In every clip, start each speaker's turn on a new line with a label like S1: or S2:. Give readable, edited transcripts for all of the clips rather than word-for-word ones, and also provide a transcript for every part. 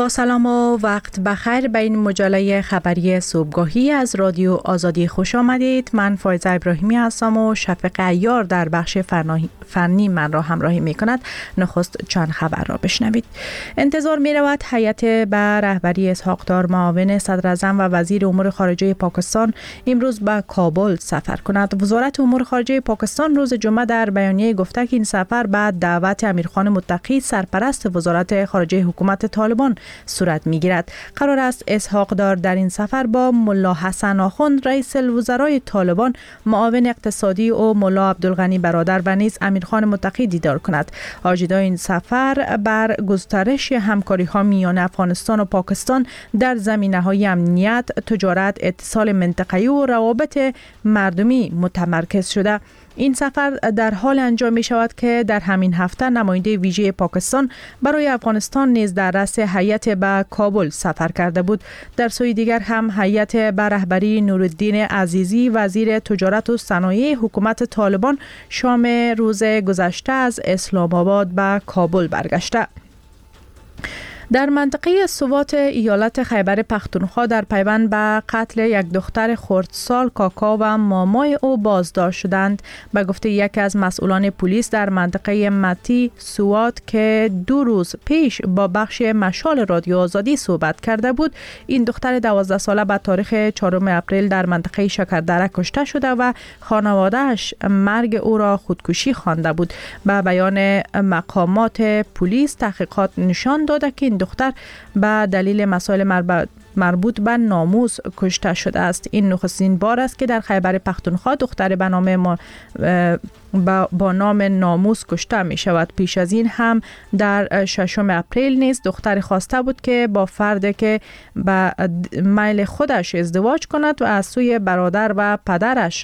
S1: سلام و وقت بخیر به این مجله خبری صبحگاهی از رادیو آزادی خوش آمدید. من فایزه ابراهیمی هستم و شفیق عیار در بخش فنی من را همراهی می کند. نخست چند خبر را بشنوید. انتظار می رود هیئت به رهبری اسحاق دار معاون صدر اعظم و وزیر امور خارجه پاکستان امروز به کابل سفر کند. وزارت امور خارجه پاکستان روز جمعه در بیانیه گفته که این سفر بعد دعوت امیرخان متقی سرپرست وزارت خارجه حکومت طالبان صورت می‌گیرد. قرار است اسحاق دار در این سفر با ملا حسن آخوند رئیس الوزرای طالبان، معاون اقتصادی و ملا عبدالغنی برادر و نیز امیرخان متقی دیدار کند. اجنده این سفر بر گسترش همکاری‌ها میان افغانستان و پاکستان در زمینه‌های امنیت، تجارت، اتصال منطقه‌ای و روابط مردمی متمرکز شده. این سفر در حال انجام می شود که در همین هفته نماینده ویژه پاکستان برای افغانستان نیز در رأس هیئت به کابل سفر کرده بود. در سوی دیگر هم هیئت به رهبری نورالدین عزیزی وزیر تجارت و صنایع حکومت طالبان شام روز گذشته از اسلام آباد به کابل برگشته. در منطقه سوات ایالت خیبر پختونخوا در پیوند به قتل یک دختر خردسال کاکا و مامای او بازداشت شدند. به گفته یکی از مسئولان پلیس در منطقه متی سوات که 2 روز پیش با بخش مشال رادیو آزادی صحبت کرده بود، این دختر 12 ساله به تاریخ 4 اپریل در منطقه شکردره کشته شده و خانواده‌اش مرگ او را خودکشی خوانده بود. به بیان مقامات پلیس تحقیقات نشان داده که این دختر به دلیل مسائل مربوط به ناموس کشته شده است. این نخستین بار است که در خیبر پختونخوا دختر با نام ناموس کشته می شود. پیش از این هم در 6 اپریل نیز دختر خواسته بود که با فردی که به میل خودش ازدواج کند و از سوی برادر و پدرش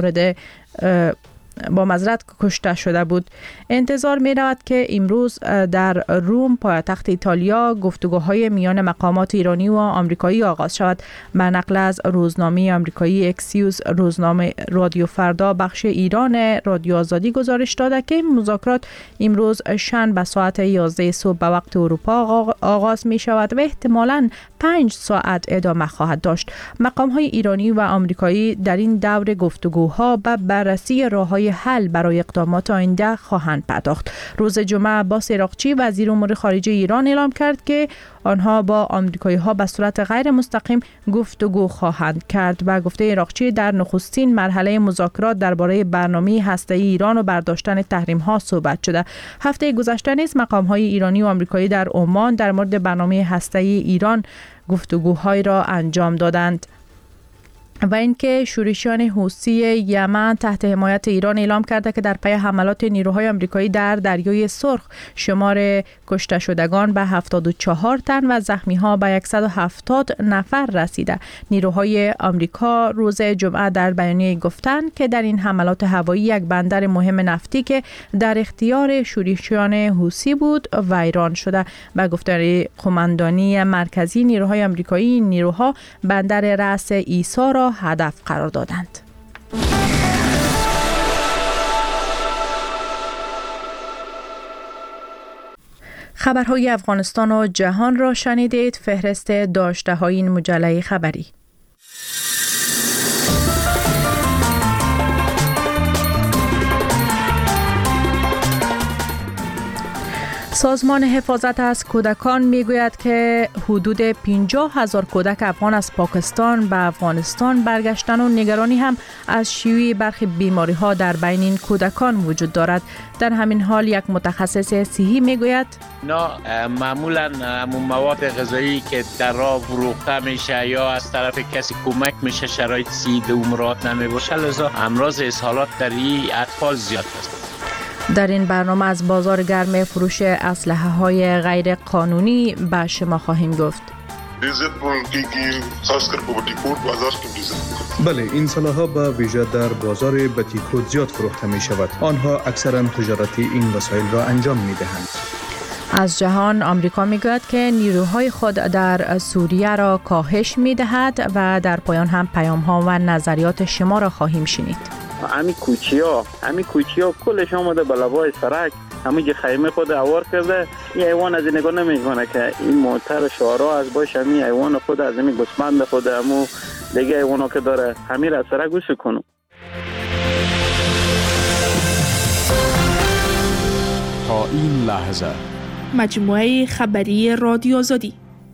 S1: با معذرت کشته شده بود. انتظار می رود که امروز در روم پایتخت ایتالیا گفتگوهای میان مقامات ایرانی و آمریکایی آغاز شود. به نقل از روزنامه آمریکایی اکسیوس، روزنامه رادیو فردا بخش ایران رادیو آزادی گزارش داده که مذاکرات امروز شنبه ساعت 11 صبح به وقت اروپا آغاز می شود و احتمالاً 5 ساعت ادامه خواهد داشت. مقام‌های ایرانی و آمریکایی در این دور گفتگوها به بررسی راه‌های حل برای اقدامات آینده خواهند پرداخت. روز جمعه عباس عراقچی وزیر امور خارجه ایران اعلام کرد که آنها با آمریکایی‌ها به صورت غیر مستقیم گفتگو خواهند کرد. و گفته عراقچی در نخستین مرحله مذاکرات درباره برنامه هسته‌ای ایران و برداشتن تحریم‌ها صحبت شده. هفته گذشته نیز مقام‌های ایرانی و آمریکایی در عمان در مورد برنامه هسته‌ای ایران گفتگوهای را انجام دادند. و اینکه شورشیان حوثی یمن تحت حمایت ایران اعلام کرده که در پی حملات نیروهای آمریکایی در دریای سرخ شمار کشته شدگان به 74 تن و زخمی‌ها به 170 نفر رسیده. نیروهای آمریکا روز جمعه در بیانیه گفتند که در این حملات هوایی یک بندر مهم نفتی که در اختیار شورشیان حوثی بود ویران شده. به گفته قماندانی مرکزی نیروهای آمریکایی، نیروها بندر رأس عیسی را هدف قرار دادند. خبرهای افغانستان و جهان را شنیدید. فهرست داشته های این مجله خبری. سازمان حفاظت از کودکان میگوید که حدود 50,000 کودک افغان از پاکستان به افغانستان برگشتن و نگرانی هم از شیوع برخی بیماری ها در بین این کودکان وجود دارد. در همین حال یک متخصص صحی میگوید
S2: معمولا مواد غذایی که در راه فروخته میشه یا از طرف کسی کمک میشه شرایط صحی مراعات نمیباشه، لذا امراض اسهالات در این اطفال زیاد است.
S1: در این برنامه از بازار گرم فروش اسلحه های غیر قانونی به شما خواهیم گفت.
S3: بله، این سلاح‌ها به ویژه در بازار بتیکوت زیاد فروخته می شود. آنها اکثرا تجارتی این وسایل را انجام می دهند.
S1: از جهان آمریکا می گوید که نیروهای خود در سوریه را کاهش می دهد و در پایان هم پیام ها و نظریات شما را خواهیم شنید.
S4: امی کوچی ها کلش آمده به لبای سرک همه خیمه خود اوار کرده. این حیوان از این نگاه نمیکنه که این موتر شعرا از باش همین حیوان خود از این گوسفند خود همو دیگه حیوانا که داره همین را سره گوش کنه.
S5: تا این لحظه
S6: مجموعه خبری رادیو آزادی.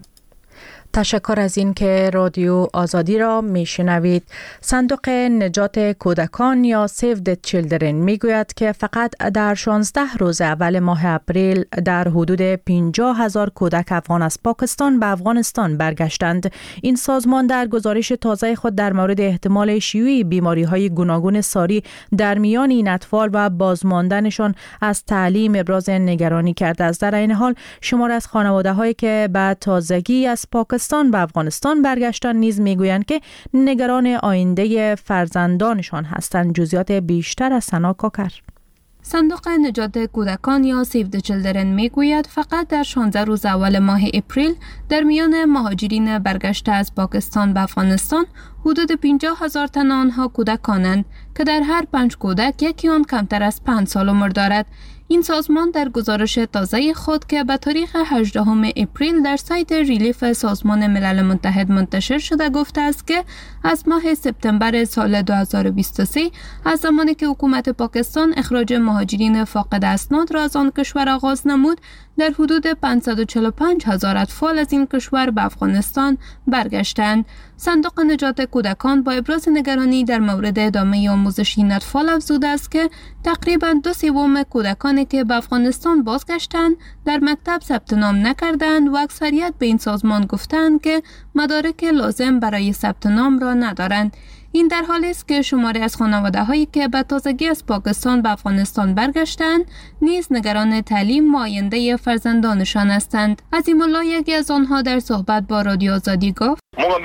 S1: تشکر از این که رادیو آزادی را میشنوید. صندوق نجات کودکان یا Save the Children میگوید که فقط در 16 روز اول ماه اپریل در حدود 50,000 کودک افغان از پاکستان به افغانستان برگشتند. این سازمان در گزارش تازه خود در مورد احتمال شیوع بیماری‌های گوناگون ساری در میان این اطفال و بازماندنشان از تعلیم ابراز نگرانی کرده است. در این حال شمار از خانواده‌هایی که به تازگی از پاکستان به افغانستان برگشتن نیز میگویند که نگران آینده فرزندانشان هستند. جزئیات بیشتر از سنا کاکر.
S7: صندوق نجات کودکان یا Save the Children میگوید فقط در 16 روز اول ماه اپریل در میان مهاجرین برگشته از پاکستان به افغانستان حدود 50,000 تن آنها کودکانند که در هر 5 کودک یکی آن کمتر از 5 سال عمر دارد. این سازمان در گزارش تازه خود که به تاریخ 18 اپریل در سایت ریلیف سازمان ملل متحد منتشر شده گفته است که از ماه سپتامبر سال 2023 از زمانی که حکومت پاکستان اخراج مهاجرین فاقد اسناد را از آن کشور آغاز نمود در حدود 545,000 اطفال از این کشور به افغانستان برگشتند. صندوق نجات کودکان با ابراز نگرانی در مورد ادامه آموزش این اطفال افزوده است که تقریباً 2/3 کودکانی که به افغانستان بازگشتند در مکتب ثبت نام نکردند و اکثریت به این سازمان گفتند که مدارک لازم برای ثبت نام را ندارند. این در حالی است که شماری از خانواده‌هایی که به تازگی از پاکستان به افغانستان برگشتند نیز نگران تعلیم و آینده فرزندانشان هستند. عظیم الله یکی از آنها در صحبت با رادیو آزادی گفت: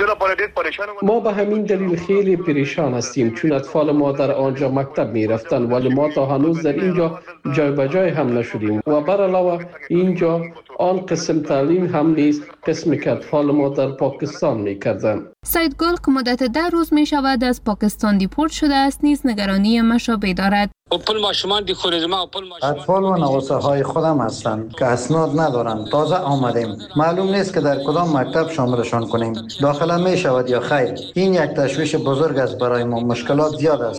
S8: ما به همین دلیل خیلی پریشان هستیم چون اطفال ما در آنجا مکتب می رفتن ولی ما تا هنوز در اینجا جای به جای هم نشدیم و بر علاوه اینجا آن قسم تعلیم هم نیست قسمی که اطفال ما در پاکستان می کردن.
S7: سید گل که مدت 10 روز می شود از پاکستان دیپورت شده است نیز نگرانی مشابه دارد.
S9: اطفال و نواسه های خودم هستند که اسناد ندارند. تازه آمدیم. معلوم نیست که در کدام مکتب شاملشان کنیم. داخله می شود یا خیر. این یک تشویش بزرگ است برای ما. مشکلات زیاد است.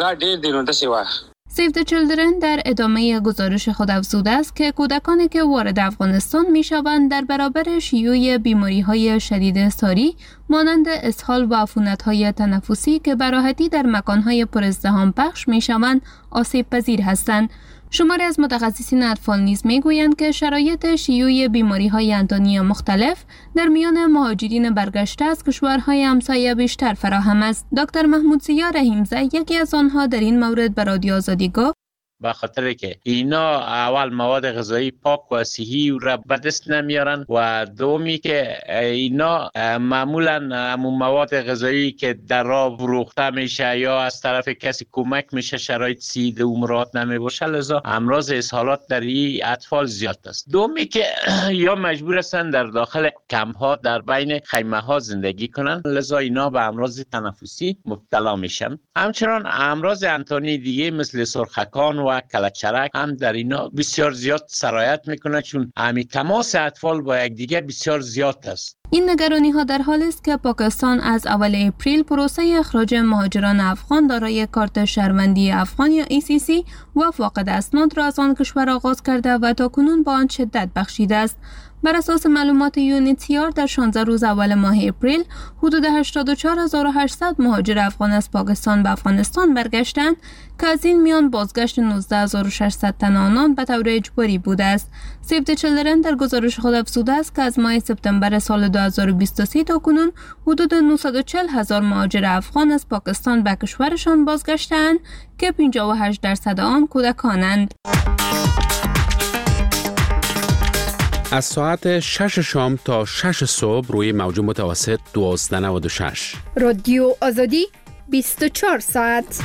S7: Save the Children در ادامه گزارش خود افزوده است که کودکانی که وارد افغانستان می شوند در برابر شیوع بیماری‌های شدید ساری مانند اسهال و عفونت‌های تنفسی که به راحتی در مکان‌های پر ازدحام پخش می شوند آسیب پذیر هستند. شماری از متخصصین اطفال نیز میگویند که شرایط شیوع بیماری‌های انتانی مختلف در میان مهاجرین برگشته از کشورهای همسایه بیشتر فراهم است. دکتر محمود سیار رحیم‌زی یکی از آنها در این مورد به رادیو آزادی گفت:
S2: به خاطر که اینا اول مواد غذایی پاک و صحی را به دست نمیارن و دومی که اینا معمولا همون مواد غذایی که در راه فروخته میشه یا از طرف کسی کمک میشه شرایط صحی عمرات نمیباشه، لذا امراض اسهالات در این اطفال زیاد است. دومی که یا مجبور هستن در داخل کمپ ها در بین خیمه ها زندگی کنن، لذا اینا به امراض تنفسی مبتلا میشن. همچنان امراض انتانی دیگه مثل سرخکان و کلچرک هم در اینا بسیار زیاد سرایت میکنه چون همی تماس اطفال با یکدیگر بسیار زیاد است.
S7: این نگرانی ها در حالی است که پاکستان از اول اپریل پروسه اخراج مهاجران افغان دارای کارت شهروندی افغان یا ECC و فاقد اسناد را از آن کشور آغاز کرده و تاکنون با آن شدت بخشیده است. بر اساس معلومات UNHCR در 16 روز اول ماه اپریل حدود 84,800 مهاجر افغان از پاکستان به افغانستان برگشتند که از این میان بازگشت 19,600 تن آنان به طور اجباری بوده است. Save the Children در گزارش خود افزوده است که از ماه سپتامبر سال 2023 تا کنون حدود 940,000 مهاجر افغان از پاکستان به کشورشان بازگشتند که 58% آن کودکانند.
S5: از ساعت 6 شام تا 6 صبح روی موج متوسط 1296
S6: رادیو آزادی 24 ساعت.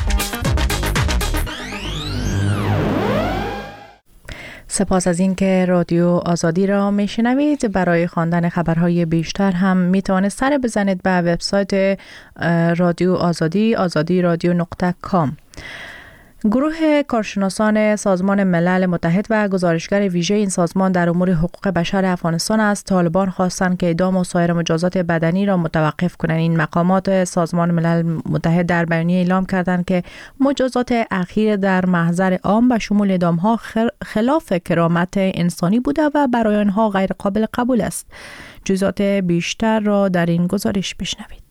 S1: سپاس از این که رادیو آزادی را میشنوید. برای خواندن خبرهای بیشتر هم میتوانید سر بزنید به وبسایت رادیو آزادی azadi.radio.com. گروه کارشناسان سازمان ملل متحد و گزارشگر ویژه این سازمان در امور حقوق بشر افغانستان از طالبان خواستند که اعدام و سایر مجازات بدنی را متوقف کنند. این مقامات سازمان ملل متحد در بیانیه اعلام کردند که مجازات اخیر در محضر عام به شمول اعدام‌ها خلاف کرامت انسانی بوده و برای آنها غیر قابل قبول است. جزئیات بیشتر را در این گزارش بشنوید.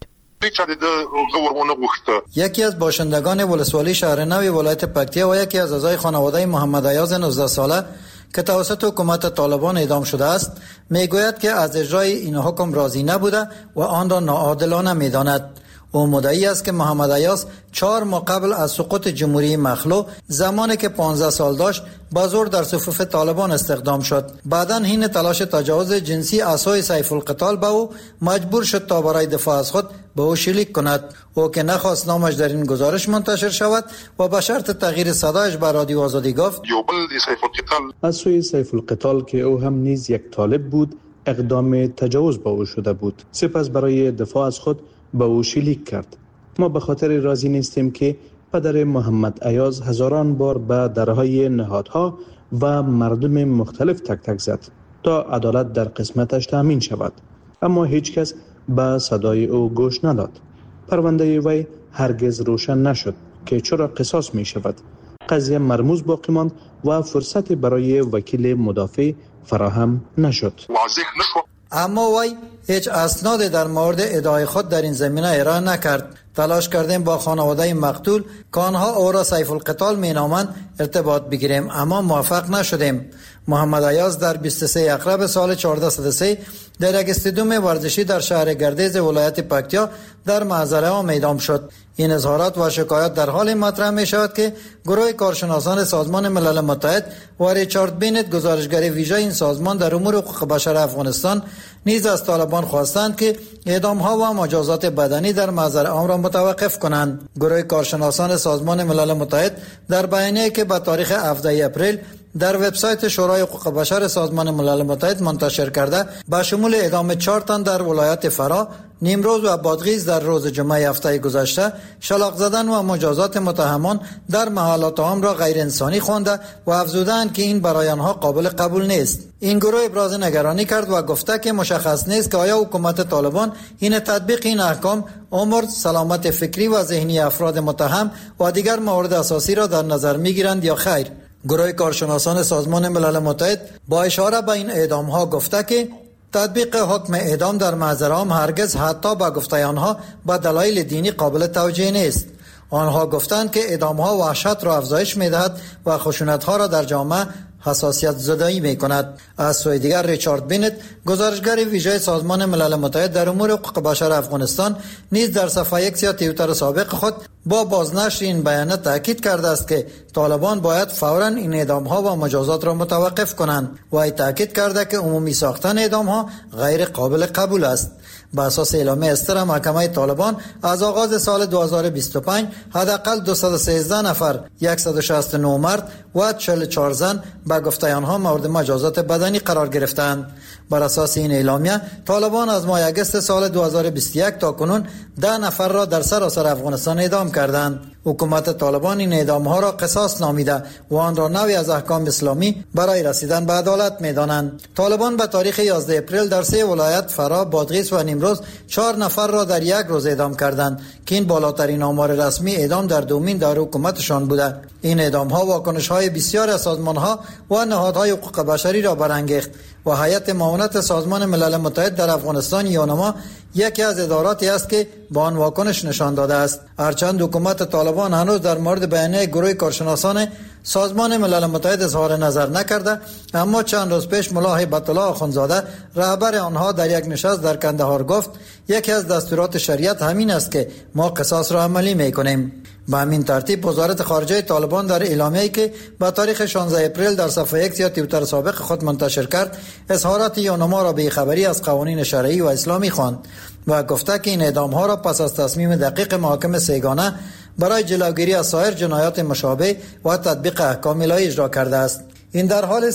S9: یکی از باشندگان ولسوالی شهر نوی ولایت پکتیا و یکی از اعضای خانواده محمد ایاز 19 ساله که توسط حکومت طالبان اعدام شده است میگوید که از اجرای این حکم راضی نبوده و آن را ناعادلانه میداند. او مدعی است که محمد ایاز 4 ماه قبل از سقوط جمهوری مخلوع زمانی که 15 سال داشت با زور در صفوف طالبان استخدام شد. بعداً حین تلاش تجاوز جنسی عصای سیف القتال به او مجبور شد تا برای دفاع از خود به او شلیک کند. او که نخواست نامش در این گزارش منتشر شود و به شرط تغییر صدایش به رادیو آزادی گفت
S3: از سوی سیف القتال که او هم نیز یک طالب بود اقدام تجاوز به او شده بود. سپس برای دفاع از خود به او شلیک کرد. ما به خاطر راضی نیستیم که پدر محمد ایاز هزاران بار به درهای نهادها و مردم مختلف تک تک زد تا عدالت در قسمتش تامین شود، اما هیچ کس به صدای او گوش نداد. پرونده وی هرگز روشن نشد که چرا قصاص می شود. قضیه مرموز باقی ماند و فرصت برای وکیل مدافع فراهم نشد.
S9: اما وی هیچ اسناد در مورد ادعای خود در این زمینه ارائه نکرد. تلاش کردیم با خانواده مقتول که آنها او را سیف القتال می نامند ارتباط بگیریم، اما موفق نشدیم. محمد ایاز در 23 اکتبر سال 1403 در یک استادیوم ورزشی در شهر گردیز ولایت پکتیا در محضر عام اعدام شد. این اظهارات و شکایات در حال مطرح می شود که گروه کارشناسان سازمان ملل متحد و ریچارد بینت گزارشگر ویژه این سازمان در امور حقوق بشر افغانستان نیز از طالبان خواستند که اعدام ها و مجازات بدنی در محضر عام را متوقف کنند. گروه کارشناسان سازمان ملل متحد در بیانیه‌ای که به تاریخ 17 اپریل در وبسایت شورای حقوق بشر سازمان ملل متحد منتشر کرده به شمول اعدام 4 تن در ولایت فرا، نیمروز و بادغیس در روز جمعه هفته گذشته، شلاق زدن و مجازات متهمان در محلات عام را غیر انسانی خوانده و افزودند که این برای آنها قابل قبول نیست. این گروه ابراز نگرانی کرد و گفته که مشخص نیست که آیا حکومت طالبان این تطبیق این احکام عمر، سلامت فکری و ذهنی افراد متهم و دیگر موارد اساسی را در نظر میگیرند یا خیر. گروه کارشناسان سازمان ملل متحد با اشاره به این اعدام ها گفته که تطبیق حکم اعدام در محضر عام هرگز حتی با گفته آنها با دلایل دینی قابل توجیه نیست. آنها گفتند که اعدام ها وحشت را افزایش می‌دهد و خشونت ها را در جامعه حساسیت زدایی می‌کند. از سوی دیگر ریچارد بینت گزارشگر ویژه سازمان ملل متحد در امور حقوق بشر افغانستان نیز در صفحه X یا توییتر سابق خود با بازنشر این بیانیه تاکید کرده است که طالبان باید فوراً این اعدام‌ها و مجازات را متوقف کنند و ای تاکید کرده که عمومی ساختن اعدام‌ها غیر قابل قبول است. با اساس اعلامیه استر محکمه طالبان از آغاز سال 2025 حداقل 213 نفر، 169 مرد و 44 زن به گفته آنها مورد مجازات بدنی قرار گرفتند. بر اساس این اعلامیه طالبان از ماه اگست سال 2021 تا کنون 10 نفر را در سراسر افغانستان اعدام کردند. حکومت طالبان این اعدام ها را قصاص نامیده و آن را نوعی از احکام اسلامی برای رسیدن به عدالت می‌دانند. طالبان به تاریخ 11 اپریل در 3 ولایت فرا، بادغیس و نیمروز 4 نفر را در یک روز اعدام کردند که این بالاترین آمار رسمی اعدام در دومین دوره حکومتشان بوده. این اعدام ها واکنش های بسیار از سازمان ها و نهادهای حقوق بشری را برانگیخت و هیئت معاونت سازمان ملل متحد در افغانستان یونما یکی از اداراتی است که با آن واکنش نشان داده است. هرچند حکومت طالبان هنوز در مورد بیانیه گروه کارشناسان سازمان ملل متحد اظهار نظر نکرده، اما چند روز پیش ملا هیبت الله آخوندزاده رهبر آنها در یک نشست در کندهار گفت یکی از دستورات شریعت همین است که ما قصاص را عملی میکنیم. به همین ترتیب وزارت خارجه طالبان در اعلامیه‌ای که با تاریخ 16 اپریل در صفحه X یا توییتر سابق خود منتشر کرد اظهارات یونما را به خبری از قوانین شرعی و اسلامی خواند و گفته که این اعدام‌ها را پس از تصمیم دقیق محاکم سه‌گانه برای جلوگیری از سایر جنایات مشابه و تطبیق احکام الهی اجرا کرده است. این در حالی است که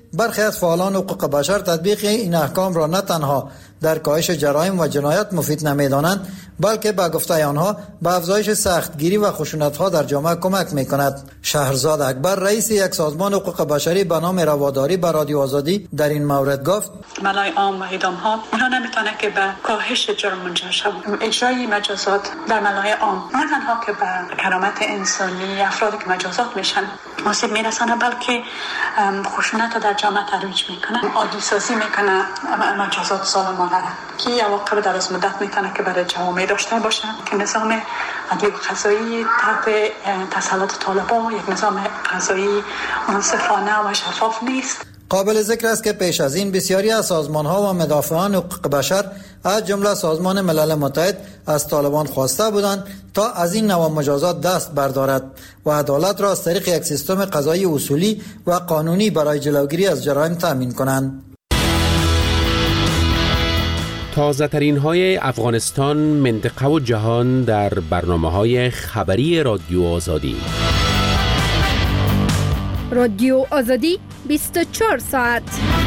S9: برخی از فعالان حقوق بشر تطبیق این احکام را نه تنها در کاهش جرایم و جنایت مفید نمی‌دانند، بلکه به گفته آنها به افزایش سختگیری و خشونت‌ها در جامعه کمک می‌کند. شهرزاد اکبر، رئیس یک سازمان حقوق بشری به نام رواداری به رادیو آزادی، در این مورد گفت:
S10: ملای عام و اعدام‌ها اینا نمی‌تونه که به کاهش جرم منجر شود. اجرای مجازات در ملای عام نه تنها که به کرامت انسانی افرادی که مجازات میشن آسیب میرسانه، بلکه خشونت رو در جامعه ترویج میکنه، عادی سازی میکنه مجازات ظالمانه که عواقب دراز مدت میتونه که برای جوامع داشته باشه که نظام عدلی و قضایی تحت تسلط طالبان یک نظام قضایی منصفانه و شفاف نیست.
S9: قابل ذکر است که پیش از این بسیاری از سازمان‌ها و مدافعان حقوق بشر از جمله سازمان ملل متحد از طالبان خواسته بودند تا از این نوع مجازات دست بردارد و عدالت را از طریق یک سیستم قضایی اصولی و قانونی برای جلوگیری از جرایم تامین کنند.
S5: تازه ترین های افغانستان، منطقه و جهان در برنامه‌های خبری رادیو آزادی.
S6: رادیو آزادی 24 ساعت.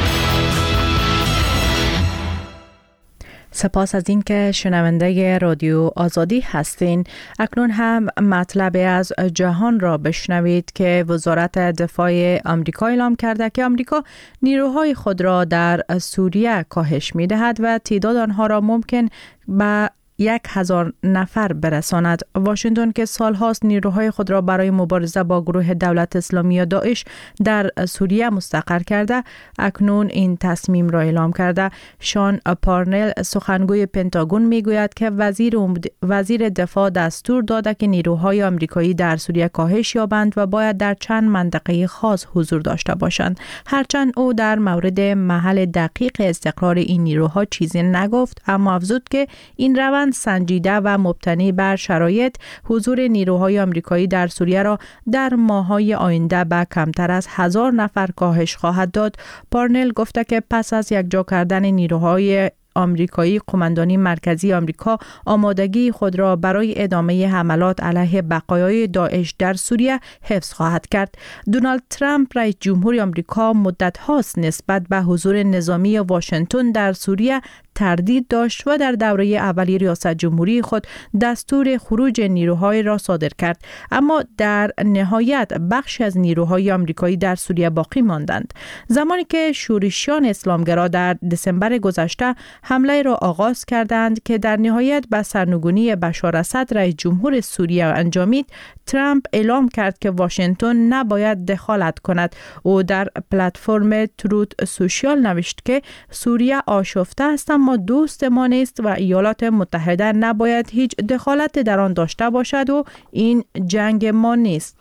S1: سپاس از این که شنونده رادیو آزادی هستین. اکنون هم مطلب از جهان را بشنوید که وزارت دفاع آمریکا اعلام کرده که آمریکا نیروهای خود را در سوریه کاهش می دهد و تعداد آنها را ممکن به 1000 نفر برساند. واشنگتن که سالهاست نیروهای خود را برای مبارزه با گروه دولت اسلامی یا داعش در سوریه مستقر کرده، اکنون این تصمیم را اعلام کرده. شان پارنل، سخنگوی پنتاگون، میگوید که وزیر دفاع دستور داده که نیروهای آمریکایی در سوریه کاهش یابند و باید در چند منطقه خاص حضور داشته باشند. هرچند او در مورد محل دقیق استقرار این نیروها چیزی نگفت، اما افزود که این روند سنجیده و مبتنی بر شرایط حضور نیروهای آمریکایی در سوریه را در ماه‌های آینده به کمتر از 1000 نفر کاهش خواهد داد. پارنل گفته که پس از یکجا کردن نیروهای آمریکایی، قماندانی مرکزی آمریکا آمادگی خود را برای ادامه حملات علیه بقایای داعش در سوریه حفظ خواهد کرد. دونالد ترامپ رئیس جمهور آمریکا مدت هاست نسبت به حضور نظامی واشنگتن در سوریه تردید داشت و در دوره اولی ریاست جمهوری خود دستور خروج نیروهای را صادر کرد، اما در نهایت بخش از نیروهای آمریکایی در سوریه باقی ماندند. زمانی که شورشیان اسلامگرا در دسامبر گذشته حمله را آغاز کردند که در نهایت به سرنگونی بشار اسد رئیس جمهور سوریه انجامید، ترامپ اعلام کرد که واشنگتن نباید دخالت کند. او در پلتفرم تروت سوشیال نوشت که سوریه آشفته است اما دوست ما نیست و ایالات متحده نباید هیچ دخالت در آن داشته باشد و این جنگ ما نیست.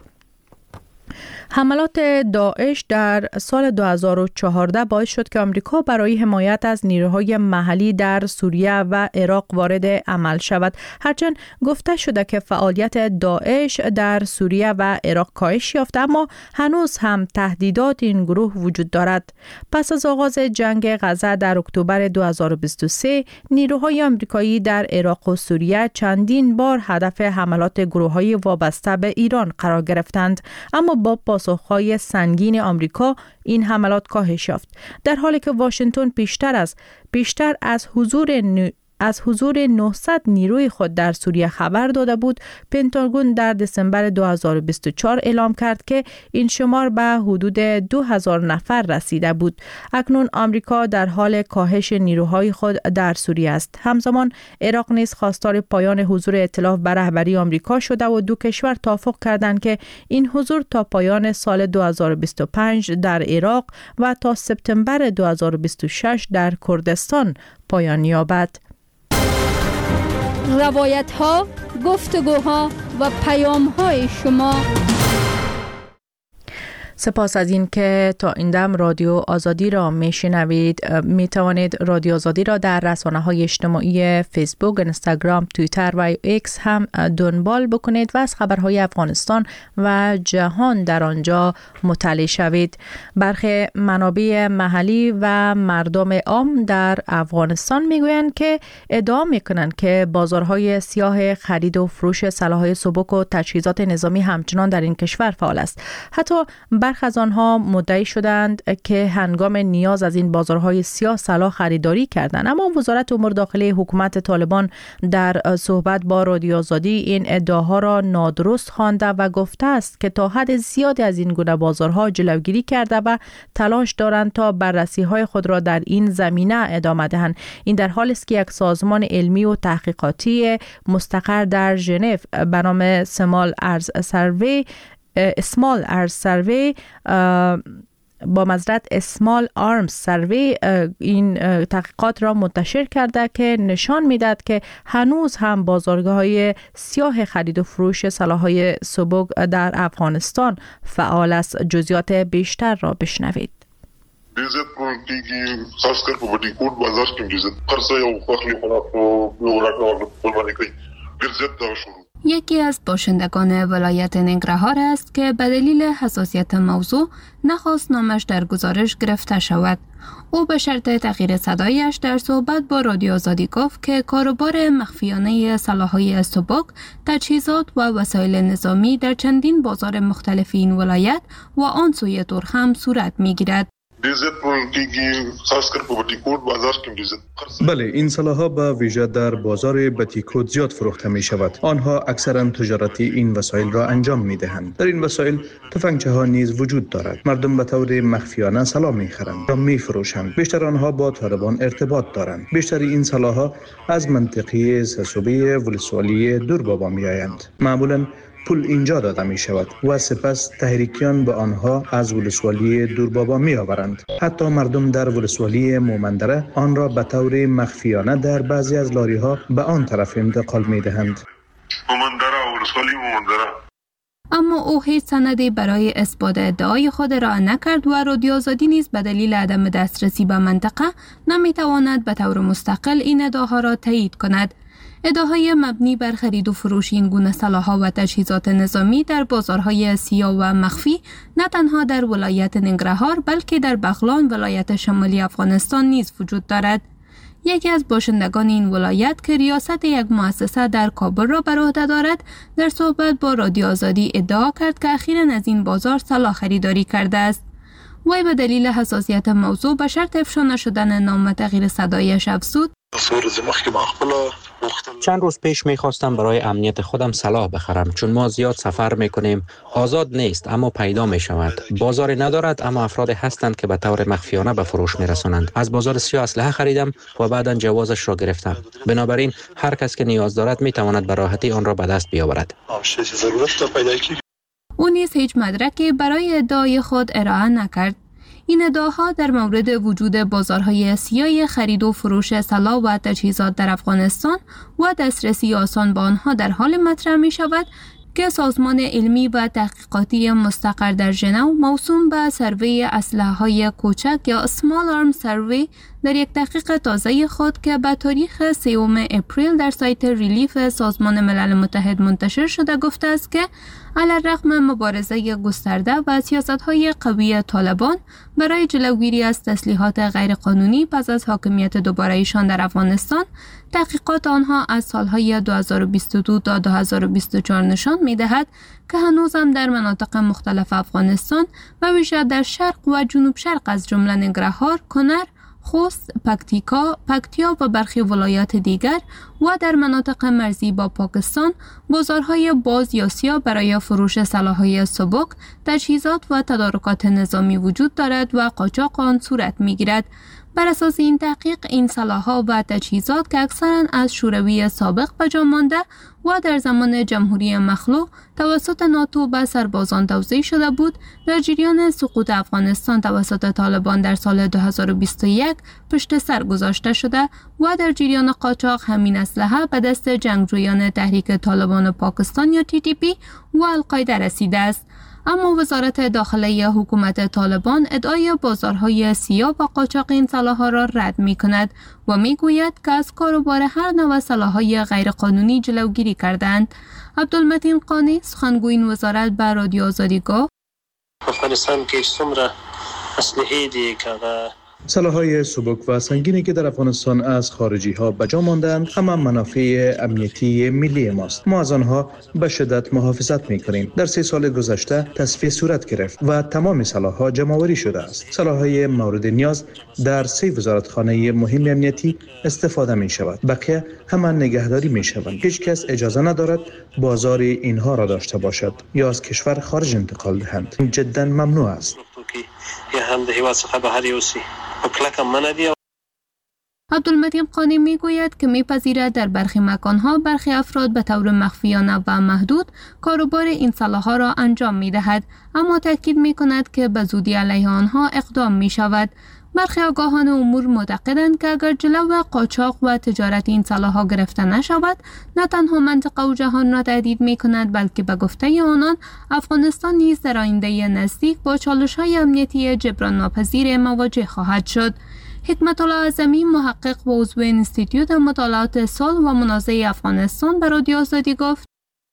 S1: حملات داعش در سال 2014 باعث شد که آمریکا برای حمایت از نیروهای محلی در سوریه و عراق وارد عمل شود. هرچند گفته شده که فعالیت داعش در سوریه و عراق کاهش یافته، اما هنوز هم تهدیدات این گروه وجود دارد. پس از آغاز جنگ غزه در اکتبر 2023، نیروهای آمریکایی در عراق و سوریه چندین بار هدف حملات گروه‌های وابسته به ایران قرار گرفتند، اما با پاسخهای سنگین آمریکا این حملات کاهش یافت. در حالی که واشنگتن بیشتر از حضور 900 نیروی خود در سوریه خبر داده بود، پنتاگون در دسامبر 2024 اعلام کرد که این شمار به حدود 2000 نفر رسیده بود. اکنون آمریکا در حال کاهش نیروهای خود در سوریه است. همزمان عراق نیز خواستار پایان حضور ائتلاف به رهبری آمریکا شده و دو کشور توافق کردند که این حضور تا پایان سال 2025 در عراق و تا سپتامبر 2026 در کردستان پایان یابد.
S6: روایت ها، گفتگوها و پیام های شما.
S1: سپاس از این که تا این دم رادیو آزادی را میشنوید. می توانید رادیو آزادی را در رسانه‌های اجتماعی فیسبوک، اینستاگرام، توییتر و ایکس هم دنبال بکنید و از خبرهای افغانستان و جهان در آنجا مطلع شوید. برخی منابع محلی و مردم عام در افغانستان میگویند که ادعا میکنند که بازارهای سیاه خرید و فروش سلاح‌های سبک و تجهیزات نظامی همچنان در این کشور فعال است. حتی برخی از آنها مدعی شدند که هنگام نیاز از این بازارهای سیاه سلاح خریداری کردند. اما وزارت امور داخلی حکومت طالبان در صحبت با رادیو آزادی این ادعاها را نادرست خوانده و گفته است که تا حد زیادی از این گونه بازارها جلوگیری کرده و تلاش دارند تا بررسی‌های خود را در این زمینه ادامه دهند. این در حالی است که یک سازمان علمی و تحقیقاتی مستقر در ژنو به نام اسمال ارز سروی با معذرت اسمال آرمز سروی این تحقیقات را منتشر کرده که نشان میدهد که هنوز هم بازارگاه‌های سیاه خرید و فروش سلاح‌های سبک در افغانستان فعال است. جزئیات بیشتر را بشنوید.
S7: یکی از باشندگان ولایت ننگرهار است که به دلیل حساسیت موضوع نخواست نامش در گزارش گرفته شود. او به شرط تغییر صدایش در صحبت با رادیو آزادی گفت که کاروبار مخفیانه سلاح‌های سبک، تجهیزات و وسایل نظامی در چندین بازار مختلف این ولایت و آن سوی ترک هم صورت می‌گیرد.
S3: بله، این سلاح‌ها به ویژه در بازار بتیکوت زیاد فروخته می شود. آنها اکثرا تجارتی این وسایل را انجام می دهند. در این وسایل تفنگچه ها نیز وجود دارد. مردم به طور مخفیانه سلاح می خرند و می فروشند. بیشتر آنها با طالبان ارتباط دارند. بیشتر این سلاح‌ها از منطقه سسوبی ولسوالی دوربابا می آیند. معمولاً پول اینجا داده می شود و سپس تحریکیان به آنها از ولسوالی دوربابا می آورند. حتی مردم در ولسوالی مومندره آن را به طور مخفیانه در بعضی از لاری ها به آن طرف انتقال می دهند.
S7: اما او هیچ سندی برای اثبات ادعای خود را نکرد و رادیو آزادی نیز به دلیل عدم دسترسی به منطقه نمی تواند به طور مستقل این ادعاها را تایید کند. ادعاهای مبنی بر خرید و فروش این گونه سلاح‌ها و تجهیزات نظامی در بازارهای سیاه و مخفی نه تنها در ولایت ننگرهار بلکه در بغلان ولایت شمالی افغانستان نیز وجود دارد. یکی از باشندگان این ولایت که ریاست یک مؤسسه در کابل را بر عهده دارد در صحبت با رادیو آزادی ادعا کرد که اخیراً از این بازار سلاح خریداری کرده است. وی به دلیل حساسیت موضوع به شرط افشا نشدن نام تغییر صدایش افزود:
S11: چند روز پیش میخواستم برای امنیت خودم سلاح بخرم، چون ما زیاد سفر میکنیم. آزاد نیست اما پیدا میشود. بازار ندارد اما افراد هستند که به طور مخفیانه به فروش میرسانند. از بازار سیاه اسلحه خریدم و بعداً جوازش را گرفتم. بنابراین هر کس که نیاز دارد میتواند به راحتی آن را به دست بیاورد.
S7: او نیز هیچ مدرکی برای ادعای خود ارائه نکرد. این ادعاها در مورد وجود بازارهای سیاه خرید و فروش سلاح و تجهیزات در افغانستان و دسترسی آسان به آنها در حال مطرح می شود که سازمان علمی و تحقیقاتی مستقر در ژنو موسوم به سروی اسلحه‌های کوچک یا اسمال آرمز سروی در یک تحقیق تازه خود که به تاریخ 3 اپریل در سایت ریلیف سازمان ملل متحد منتشر شده گفته است که علی‌رغم مبارزه گسترده و سیاست‌های قوی طالبان برای جلوگیری از تسلیحات غیرقانونی پس از حاکمیت دوباره‌ایشان در افغانستان، تحقیقات آنها از سالهای 2022 تا 2024 نشان می‌دهد که هنوز هم در مناطق مختلف افغانستان و ویژه در شرق و جنوب شرق از جمله ننگرهار، کنر، خوست، پکتیا و برخی ولایات دیگر و در مناطق مرزی با پاکستان بازارهای باز یا سیاه برای فروش سلاح‌های سبک، تجهیزات و تدارکات نظامی وجود دارد و قاچاق آن صورت می‌گیرد. بر اساس این تحقیق، این سلاح‌ها و تجهیزات که اکثراً از شوروی سابق به جا مانده و در زمان جمهوری مخلوع توسط ناتو به سربازان توزیع شده بود، در جریان سقوط افغانستان توسط طالبان در سال 2021 پشت سر گذاشته شده و در جریان قاچاق همین اسلحه به دست جنگجویان تحریک طالبان پاکستان یا TTP و القاعده رسیده است. اما وزارت داخلی حکومت طالبان ادعای بازارهای سیاه و قاچاق این سلاح‌ها را رد می‌کند و می‌گوید که از کاروبار هر نوع سلاح‌های غیرقانونی جلوگیری کردند. عبدالمتین قانی سخنگوی این وزارت به رادیو آزادی گفت:
S12: افغانستان کې څومره اسلحې دي که
S3: سلاح‌های سبک و سنگینی که در افغانستان از خارجی‌ها به جا ماندند همه منافع امنیتی ملی ماست. ما از آنها به شدت محافظت می‌کنیم. در 3 سال گذشته تصفیه صورت گرفت و تمام سلاح‌ها جمع‌آوری شده است. سلاح‌های مورد نیاز در 3 وزارتخانه مهم امنیتی استفاده می‌شود. بقیه همه نگهداری می‌شوند. هیچ کس اجازه ندارد بازار اینها را داشته باشد یا از کشور خارج انتقال دهند. این جداً ممنوع است.
S7: عبدالمتین قانی میگوید که میپذیرد در برخی مکانها برخی افراد به طور مخفیانه و محدود کاروبار این سلاح‌ها را انجام میدهد، اما تاکید میکند که به زودی علیه آنها اقدام میشود. برخی آگاهان امور معتقدند که اگر جلو قاچاق و تجارت این سلاح‌ها گرفته نشود، نه تنها منطقه و جهان را تهدید می‌کند، بلکه به گفته آنان افغانستان نیز در آینده نزدیک با چالش‌های امنیتی جبران ناپذیر مواجه خواهد شد. حکمت الله اعظمی، محقق و عضو انستیتیوت مطالعات صلح و منازعه افغانستان، به رادیو آزادی گفت: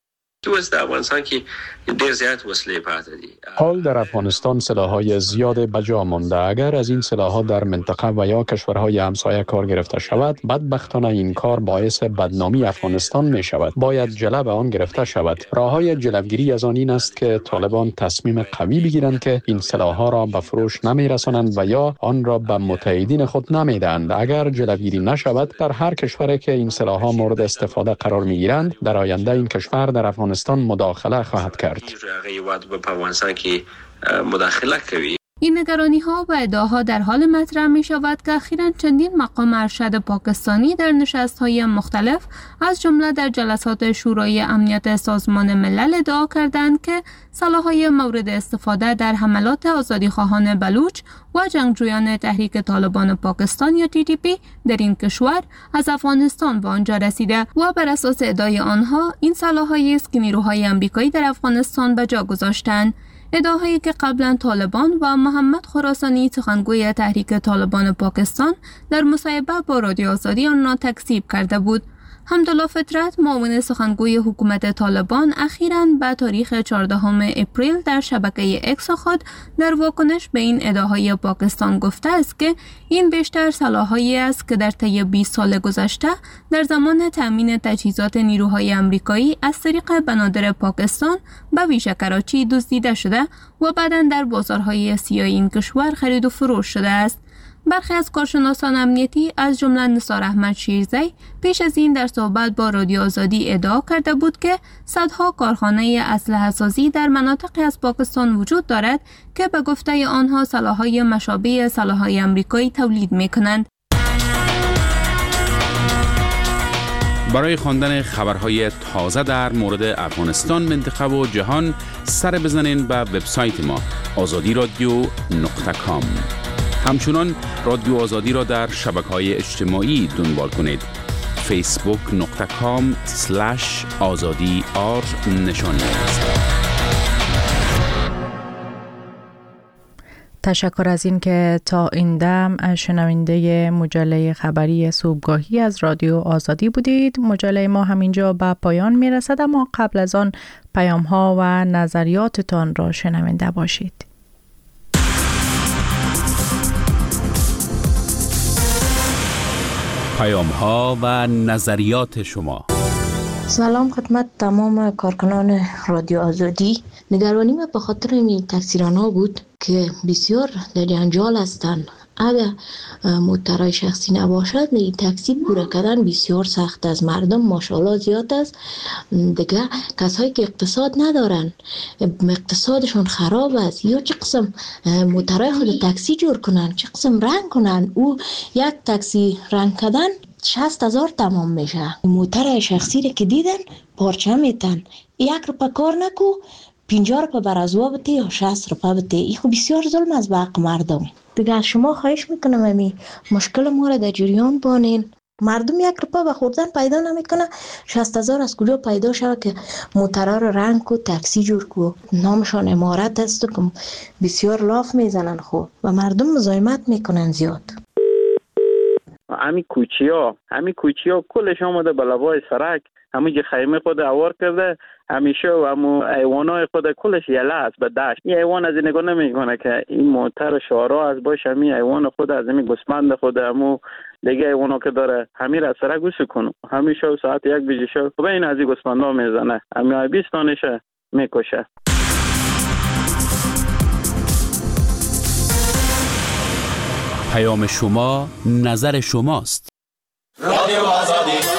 S12: حال در افغانستان سلاح‌های زیاد به جا مانده. اگر از این سلاح‌ها در منطقه و یا کشورهای همسایه کار گرفته شود، بدبختانه این کار باعث بدنامی افغانستان می شود. باید جلو به آن گرفته شود. راه‌های جلوگیری از آن این است که طالبان تصمیم قوی بگیرند که این سلاح‌ها را به فروش نمی‌رسانند و یا آن را به متحدین خود نمی‌دهند. اگر جلوگیری نشود، در هر کشوری که این سلاح‌ها مورد استفاده قرار می‌گیرند، در آینده این کشور در افغانستان مداخله خواهد کرد.
S7: این نگرانی‌ها و ادعاها در حال مطرح می‌شود که اخیراً چندین مقام ارشد پاکستانی در نشست‌های مختلف از جمله در جلسات شورای امنیت سازمان ملل ادعا کردند که سلاح‌های مورد استفاده در حملات آزادیخواهان بلوچ و جنگجویان تحریک طالبان پاکستان یا TTP در این کشور از افغانستان به آنجا رسیده و بر اساس ادعای آنها این سلاح‌هایی است که نیروهای آمریکایی در افغانستان به جا گذاشتند. ادعاهایی که قبلا طالبان و محمد خراسانی، سخنگوی تحریک طالبان پاکستان، در مصاحبه با رادیو آزادی آن را تکذیب کرده بود. حمدالله فطرت، معاون سخنگوی حکومت طالبان، اخیراً به تاریخ 14 اپریل در شبکه اکس خود در واکنش به این ادعاهای پاکستان گفته است که این بیشتر سلاح‌هایی است که در طی 20 سال گذشته در زمان تأمین تجهیزات نیروهای آمریکایی از طریق بنادر پاکستان به ویژه کراچی دزدیده شده و بعداً در بازارهای سیاه این کشور خرید و فروش شده است. برخی از کارشناسان امنیتی از جمله نثار احمد شیرزی پیش از این در صحبت با رادیو آزادی ادعا کرده بود که صدها کارخانه اسلحه سازی در مناطقی از پاکستان وجود دارد که به گفته آنها سلاح‌های مشابه سلاح‌های آمریکایی تولید می‌کنند.
S5: برای خواندن خبرهای تازه در مورد افغانستان، منطقه و جهان سر بزنین به وبسایت ما azadiradio.com. همچنان رادیو آزادی را در شبکه‌های اجتماعی دنبال کنید. facebook.com/azadi_r نشانی است.
S1: تشکر از این که تا این دم شنونده مجله خبری صبحگاهی از رادیو آزادی بودید. مجله ما همینجا به پایان میرسد، اما قبل از آن پیام ها و نظریاتتان را شنونده باشید.
S5: پیام ها و نظریات شما.
S13: سلام خدمت تمام کارکنان رادیو آزادی. نگرانی ما به خاطر این تکثیران‌ها بود که بسیار در جنجال هستند. اگر موترهای شخصی نباشد این تاکسی پوره کردن بسیار سخت است. مردم ماشاءالله زیاد است. دیگه کسایی که اقتصاد ندارن، اقتصادشون خراب است، یا چه قسم موترهای خود تاکسی جور کنن، چه قسم رنگ کنن. او یک تاکسی رنگ کردن 60,000 تمام میشه. موتر شخصی رو که دیدن پارچه میتن، 1 روپیه کار نکو 50 روپیه برازوا بده یا 60 روپیه بده. این خب بسیار ظلم از حق مردم. دیگه از شما خواهش میکنم امی مشکل ما رو در جریان بانین. مردم 1 روپیه به خوردن پیدا نمیکنه، 60,000 از کجا پیدا شود که موترها رو رنگ کو، تاکسی جور کو. نامشان امارت است که بسیار لاف میزنن خب و مردم مزاحمت میکنن زیاد.
S4: همین کوچی ها کلش آمده به لبای سرک. همون خیمه خود اوار کرده همیشه و همون حیوانای خود کلش یله است به دشت. این حیوان از این نگاه نمیکنه که این موتر شعرا از باشه، همین حیوان خود از این گوسفند خود همون دیگه حیوانا که داره همین را سرک گوش کنه. همیشه ساعت 1 بجه شب به این از این گوسفندا میزنه، همین 20 تانشه میکشه.
S5: پیام شما نظر شماست.
S14: رادیو آزادی.